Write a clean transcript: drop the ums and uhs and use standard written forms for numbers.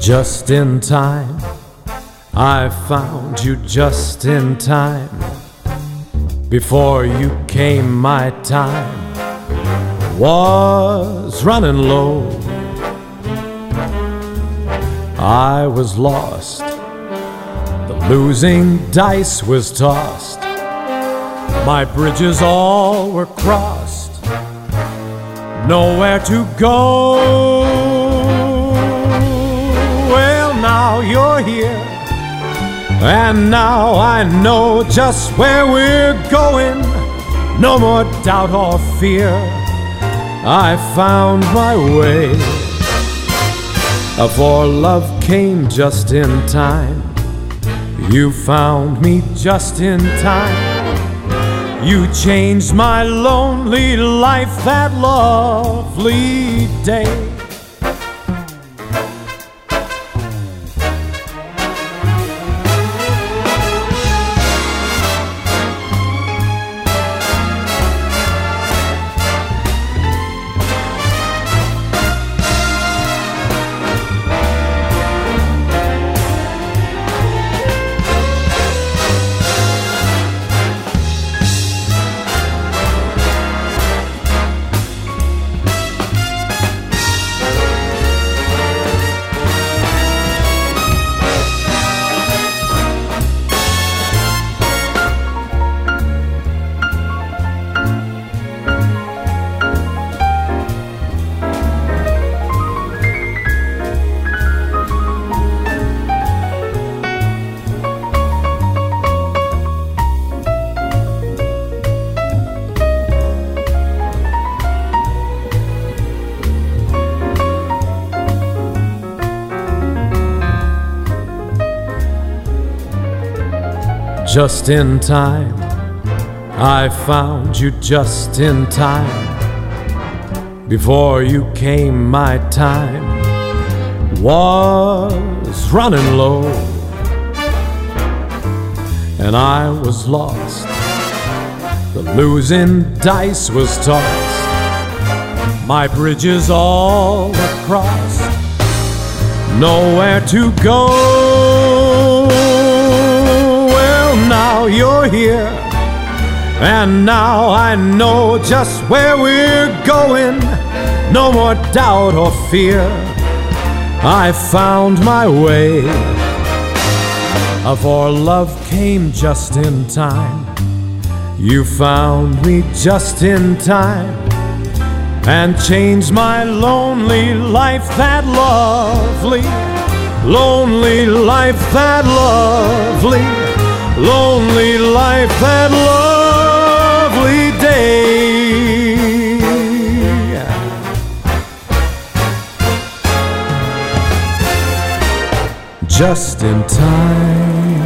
Just in time, I found you just in time. Before you came, my time was running low. I was lost, the losing dice was tossed. My bridges all were crossed, nowhere to go. Well, now you're here, and now I know just where we're going. No more doubt or fear, I found my way. For love came just in time. You found me just in time. You changed my lonely life that lovely day. Just in time, I found you just in time. Before you came, my time was running low, and I was lost, the losing dice was tossed. My bridges all were crossed, nowhere to go. Now you're here, and now I know just where we're going. No more doubt or fear, I found my way. For love came just in time. You found me just in time, and changed my lonely life that lovely, lonely life that lovely, lonely life that lovely day. Just in time.